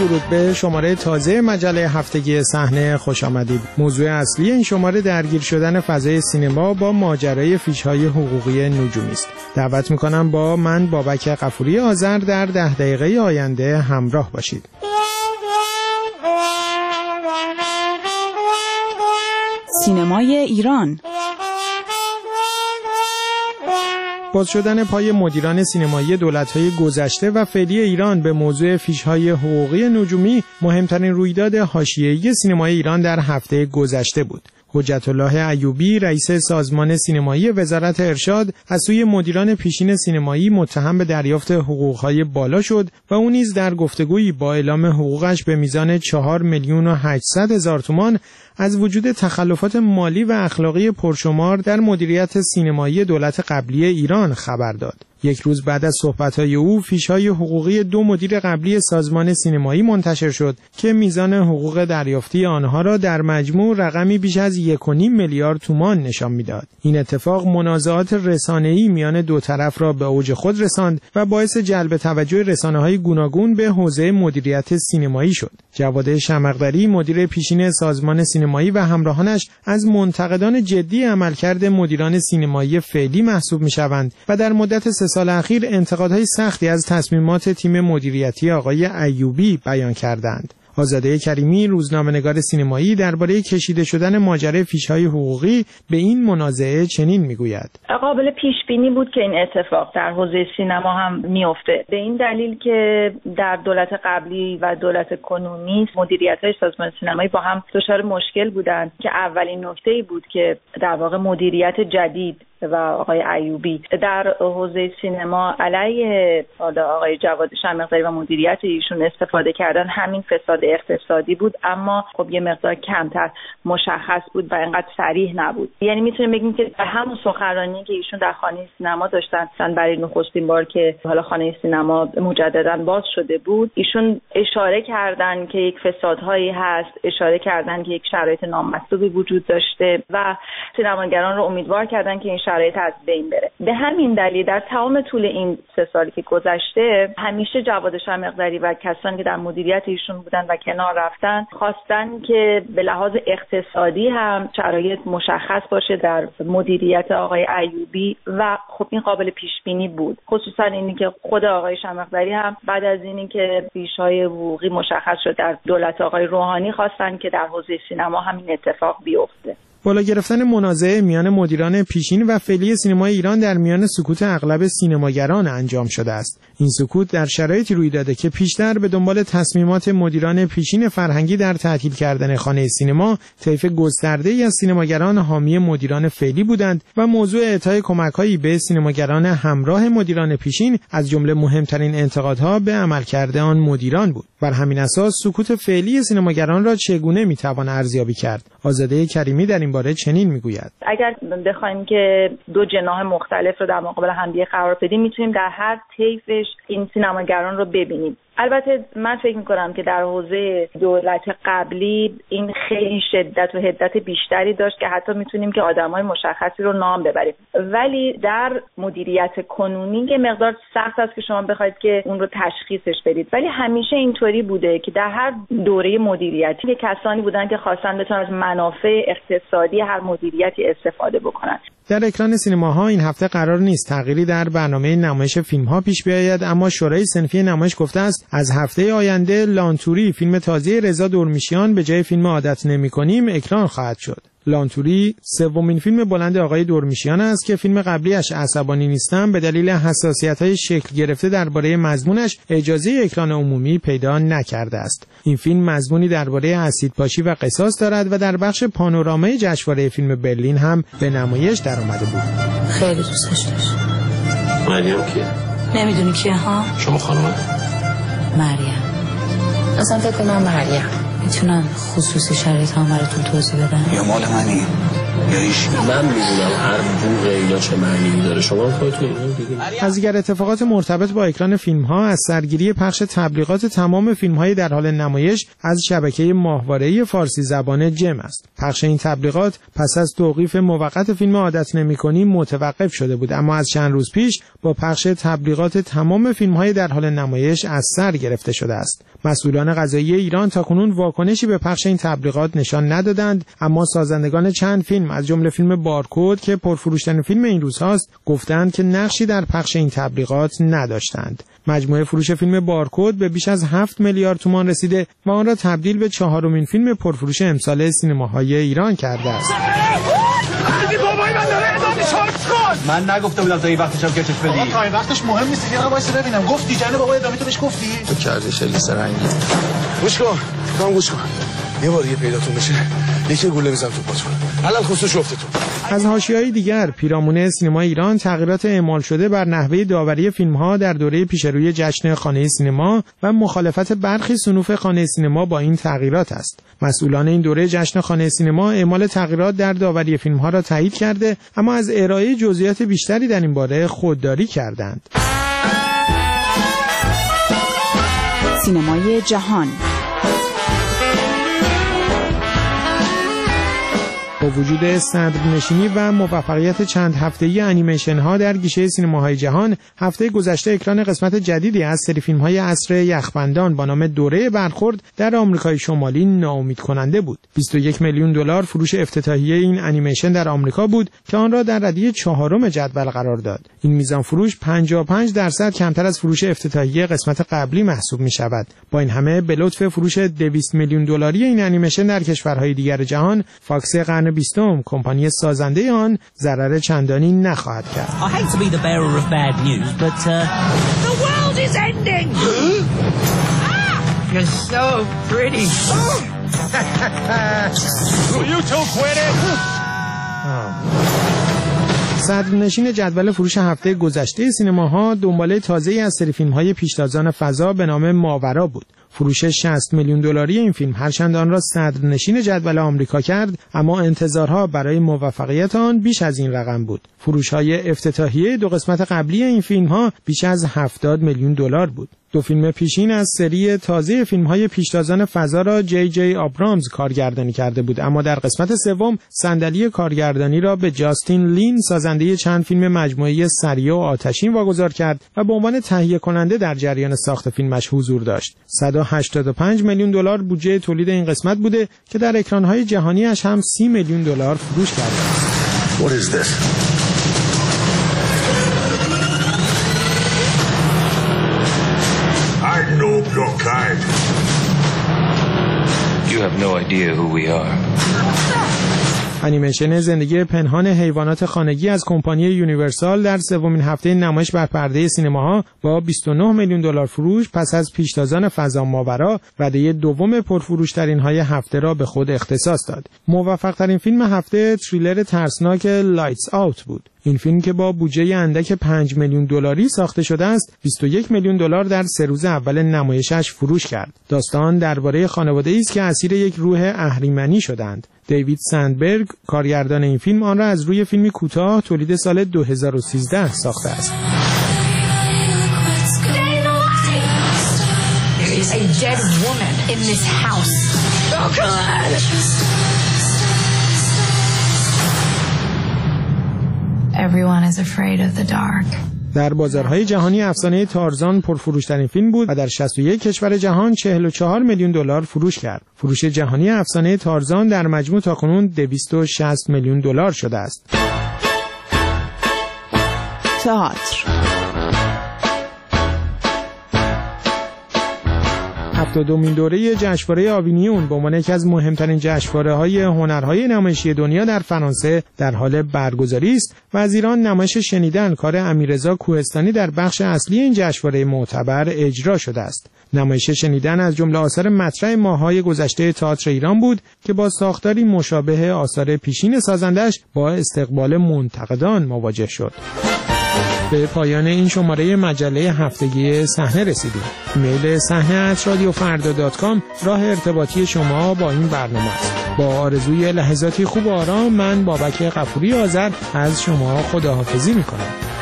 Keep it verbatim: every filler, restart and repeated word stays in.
درود به شماره تازه مجله هفتگی صحنه خوش آمدید. موضوع اصلی این شماره درگیر شدن فضای سینما با ماجرای فیش‌های حقوقی نجومی است. دعوت می‌کنم با من بابک غفوری آذر در ده دقیقه آینده همراه باشید. سینمای ایران. باز شدن پای مدیران سینمایی دولت‌های گذشته و فعلی ایران به موضوع فیش‌های حقوقی نجومی مهمترین رویداد حاشیه‌ای سینمای ایران در هفته گذشته بود. حجت الله ایوبی رئیس سازمان سینمایی وزارت ارشاد از سوی مدیران پیشین سینمایی متهم به دریافت حقوق‌های بالا شد و او نیز در گفتگویی با اعلام حقوقش به میزان چهار میلیون و هشتصد هزار تومان از وجود تخلفات مالی و اخلاقی پرشمار در مدیریت سینمایی دولت قبلی ایران خبر داد. یک روز بعد از صحبت‌های او فیش‌های حقوقی دو مدیر قبلی سازمان سینمایی منتشر شد که میزان حقوق دریافتی آنها را در مجموع رقمی بیش از یک و نیم میلیارد تومان نشان می‌داد. این اتفاق منازعات رسانه‌ای میان دو طرف را به اوج خود رساند و باعث جلب توجه رسانه‌های گوناگون به حوزه مدیریت سینمایی شد. جواد شمقدری مدیر پیشین سازمان سینمایی و همراهانش از منتقدان جدی عملکرد مدیران سینمایی فعلی محسوب می‌شوند و در مدت سه سال اخیر انتقادهای سختی از تصمیمات تیم مدیریتی آقای ایوبی بیان کردند. آزاده کریمی روزنامه‌نگار سینمایی درباره کشیده شدن ماجرای فیش‌های حقوقی به این منازعه چنین میگوید: قابل پیش بینی بود که این اتفاق در حوزه سینما هم میفته، به این دلیل که در دولت قبلی و دولت کنونی مدیریت‌های سازمان سینمایی با هم دچار مشکل بودند که اولین نکته‌ای بود که در واقع مدیریت جدید و آقای ایوبی در حوزه سینما علیه آقای جواد شمقدری و مدیریت ایشون استفاده کردن همین فساد اقتصادی بود، اما خب یه مقدار کمتر مشخص بود و اینقدر صریح نبود. یعنی میتونیم بگیم که همون سخنرانی که ایشون در خانه سینما داشتن برای نخستین بار که حالا خانه سینما مجددا باز شده بود، ایشون اشاره کردن که یک فسادهایی هست، اشاره کردن که یک شرایط نامطلوبی وجود داشته و سینماگران رو امیدوار کردن که این شرایط از بین بره. به همین دلیل در تمام طول این سه سالی که گذشته همیشه جواد شمقدری و کسانی که در مدیریت ایشون بودن و کنار رفتن خواستن که به لحاظ اقتصادی هم شرایط مشخص باشه در مدیریت آقای ایوبی و خب این قابل پیش بینی بود، خصوصا اینی که خود آقای شمقدری هم بعد از اینی که فیش‌های حقوقی مشخص شد در دولت آقای روحانی خواستن که در حوزه سینما همین اتفاق بیفته. بالا گرفتن منازعه میان مدیران پیشین و فعلی سینمای ایران در میان سکوت اغلب سینماگران انجام شده است. این سکوت در شرایطی روی داده که پیشتر به دنبال تصمیمات مدیران پیشین فرهنگی در تعطیل کردن خانه سینما، طیف گسترده‌ای از سینماگران حامی مدیران فعلی بودند و موضوع اعطای کمک‌هایی به سینماگران همراه مدیران پیشین از جمله مهمترین انتقادها به عملکرد آن مدیران بود. بر همین اساس سکوت فعلی سینماگران را چگونه میتوان ارزیابی کرد؟ آزاده کریمی در این باره چنین میگوید: اگر بخوایم که دو جناح مختلف رو در مقابل همدیگه قرار بدیم، میتونیم در هر طیفش این سینماگران رو ببینیم. البته من فکر میکنم که در حوزه دولت قبلی این خیلی شدت و حدت بیشتری داشت که حتی میتونیم که آدمای مشخصی رو نام ببریم، ولی در مدیریت کنونی که مقدار سخت است که شما بخواید که اون رو تشخیصش بدید، ولی همیشه اینطوری بوده که در هر دوره مدیریتی که کسانی بودن که خواستن بتونن از منافع اقتصادی هر مدیریتی استفاده بکنن. در اکران سینماها این هفته قرار نیست تغییری در برنامه نمایش فیلم‌ها پیش بیاید، اما شورای صنفی نمایش گفته است از هفته آینده لانتوری، فیلم تازه رضا دورمیشیان، به جای فیلم عادت نمی‌کنیم اکران خواهد شد. لانتوری سومین فیلم بلند آقای دورمیشیان است که فیلم قبلیش عصبانی نیستم به دلیل حساسیت‌های شکل گرفته درباره مضمونش اجازه اکران عمومی پیدا نکرده است. این فیلم مضمونی درباره اسیدپاشی و قصاص دارد و در بخش پانورامای جشنواره فیلم برلین هم به نمایش درآمده بود. خیلی دوستش داشت. مریم کیه؟ نمیدونی کیه ها؟ شما خانومه؟ مریم. اصلا فکر کنم مریم. میتونن خصوصی شرایط هم براتون توضیح بدن؟ یا مال منی یا ایش. من میدونم هر بوق اینا چه معنی داره، شما خودتون از دیگر اتفاقات مرتبط با اکران فیلم‌ها از سرگیری پخش تبلیغات تمام فیلم‌های در حال نمایش از شبکه ماهواره‌ای فارسی زبان جم است. پخش این تبلیغات پس از توقیف موقت فیلم عادت نمی‌کنی متوقف شده بود، اما از چند روز پیش با پخش تبلیغات تمام فیلم‌های در حال نمایش از سر گرفته شده است. مسئولان قضایی ایران تاکنون واکنشی به پخش این تبلیغات نشان ندادند، اما سازندگان چند فیلم از جمله فیلم بارکد که پرفروشترین فیلم این روزهاست گفتند که نقشی در پخش این تبلیغات نداشتند. مجموعه فروش فیلم بارکد به بیش از هفت میلیارد تومان رسیده و آن را تبدیل به چهارمین فیلم پرفروش امسال سینماهای ایران کرده است. من نگفته بودم تا این وقتشم کشش بدی. آقا تا این وقتش مهم نیست، یه وایس ببینم. گفتی جناب بابا ادامه تو بهش گفتی؟ تو کردی شلی سرنگی. گوش کن. کام گوش کن. یه بار یه پیداتون بشه. یکی گوله بزن تو پاتون. الان خصوص افتتون. از حاشیه‌های دیگر، پیرامون سینما ایران تغییرات اعمال شده بر نحوه داوری فیلم‌ها در دوره پیشروی جشن خانه سینما و مخالفت برخی صنوف خانه سینما با این تغییرات است. مسئولان این دوره جشن خانه سینما اعمال تغییرات در داوری فیلم‌ها را تایید کرده، اما از ارائه جزئیات بیشتری در این باره خودداری کردند. سینمای جهان. با وجود صدرنشینی و موفقیت چند هفته‌ای انیمیشن ها در گیشه سینماهای جهان، هفته گذشته اکران قسمت جدیدی از سری فیلم‌های عصر یخبندان با نام دوره برخورد در آمریکای شمالی ناامید کننده بود. بیست و یک میلیون دلار فروش افتتاحیه این انیمیشن در آمریکا بود که آن را در ردیف چهارم جدول قرار داد. این میزان فروش پنجاه و پنج درصد کمتر از فروش افتتاحیه قسمت قبلی محسوب می‌شود. با این همه به لطف فروش دویست میلیون دلاری این انیمیشن در کشورهای دیگر جهان، فاکس قرن بیستم کمپانی سازنده آن ضرر چندانی نخواهد کرد. I hate to be the bearer of bad news, but uh, the world is ending. You're so pretty. Will you two quit it? صدرنشین جدول فروش هفته گذشته سینماها دنباله تازه‌ای از سری فیلم‌های پیشتازان فضا به نام ماورا بود. فروش شصت میلیون دلاری این فیلم هرچند آن را صدرنشین جدول آمریکا کرد، اما انتظارها برای موفقیت آن بیش از این رقم بود. فروش‌های افتتاحیه دو قسمت قبلی این فیلم‌ها بیش از هفتاد میلیون دلار بود. دو فیلم پیشین از سری تازه فیلم‌های پیشتازان فضا را جی جی آبرامز کارگردانی کرده بود، اما در قسمت سوم صندلی کارگردانی را به جاستین لین سازنده چند فیلم مجموعه سریع و آتشین واگذار کرد و به عنوان تهیه کننده در جریان ساخت فیلمش حضور داشت. صد و هشتاد و پنج میلیون دلار بودجه تولید این قسمت بوده که در اکران‌های جهانیش هم سی میلیون دلار فروش کرده است. What is this? I know your kind. You have no idea who we are. انیمیشن زندگی پنهان حیوانات خانگی از کمپانی یونیورسال در سومین هفته نمایش بر پرده سینماها با بیست و نه میلیون دلار فروش پس از پیشتازان فضا ماورا رده دوم پرفروشترین های هفته را به خود اختصاص داد. موفق ترین فیلم هفته تریلر ترسناک لایتس آوت بود. این فیلم که با بودجه اندک پنج میلیون دلاری ساخته شده است، بیست و یک میلیون دلار در سه روز اول نمایشش فروش کرد. داستان درباره خانواده‌ای است که اسیر یک روح اهریمنی شدند. دیوید سندبرگ کارگردان این فیلم آن را از روی فیلمی کوتاه تولید سال دو هزار و سیزده ساخته است. There is a dead woman in this house. Oh God! Everyone is afraid of the dark. در بازارهای جهانی افسانه تارزان پرفروشترین فیلم بود و در شصت و یک کشور جهان چهل و چهار میلیون دلار فروش کرد. فروش جهانی افسانه تارزان در مجموع تاکنون دویست و شصت میلیون دلار شده است. تئاتر. هفتادمین دوره جشنواره آوینیون به عنوان یکی از مهمترین جشنواره‌های هنرهای نمایشی دنیا در فرانسه در حال برگزاری است و از ایران نمایش شنیدن کار امیررضا کوهستانی در بخش اصلی این جشنواره معتبر اجرا شده است. نمایش شنیدن از جمله آثار مطرح ماه‌های گذشته تئاتر ایران بود که با ساختاری مشابه آثار پیشین سازندش با استقبال منتقدان مواجه شد. به پایان این شماره مجله هفتگی صحنه رسیدیم. ایمیل صحنه ات رادیو فردا دات کام راه ارتباطی شما با این برنامه است. با آرزوی لحظاتی خوب و آرام، من بابک غفوری آذر از شما خداحافظی می‌کنم.